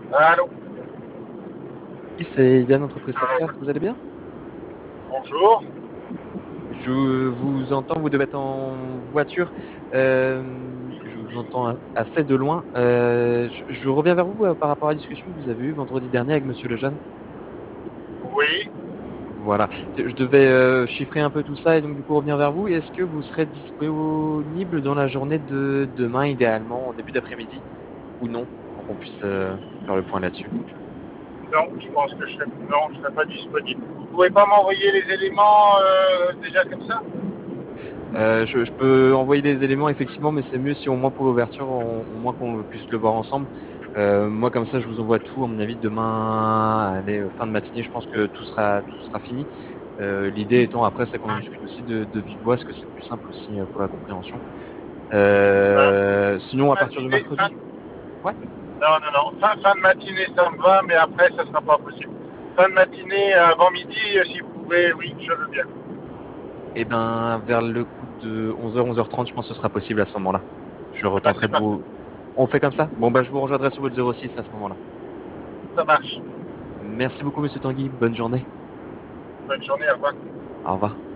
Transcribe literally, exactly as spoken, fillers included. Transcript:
Allô, Oui, c'est Yann, entreprise Softcast, vous allez bien? bonjour. Je vous entends, vous devez être en voiture. Euh, je vous entends assez de loin. Euh, je, je reviens vers vous euh, par rapport à la discussion que vous avez eue vendredi dernier avec Monsieur Lejeune. Oui, Voilà. Je devais euh, chiffrer un peu tout ça et donc du coup revenir vers vous. Est-ce que vous serez disponible dans la journée de demain, idéalement, en début d'après-midi, ou non, pour qu'on puisse euh, faire le point là-dessus? non, je pense que je serai, non, je serai pas disponible. Vous pouvez pas m'envoyer les éléments euh, déjà comme ça? Euh, je, je peux envoyer des éléments effectivement, mais c'est mieux si au moins pour l'ouverture, on- au moins qu'on puisse le voir ensemble. Euh, moi, comme ça, je vous envoie tout. À mon avis, demain, allez, euh, fin de matinée, je pense que tout sera tout sera fini. Euh, l'idée étant après, c'est qu'on en discute aussi de, de vive voix, parce que c'est plus simple aussi euh, pour la compréhension. Fin Euh, sinon, à de partir de matinée, fin, mercredi, ouais. non, non, non, fin, fin de matinée ça me va, mais après ça sera pas possible. Fin de matinée avant midi, euh, si vous pouvez, oui, je veux bien. Et ben, vers le coup de onze heures, onze heures trente, je pense que ce sera possible à ce moment-là. Je Eh ben, retenterai c'est de parfait, vous. On fait comme ça? Bon, bah, je vous rejoindrai sur votre zéro six à ce moment-là. ça marche. Merci beaucoup, Monsieur Tanguy. Bonne journée. Bonne journée, au revoir. Au revoir.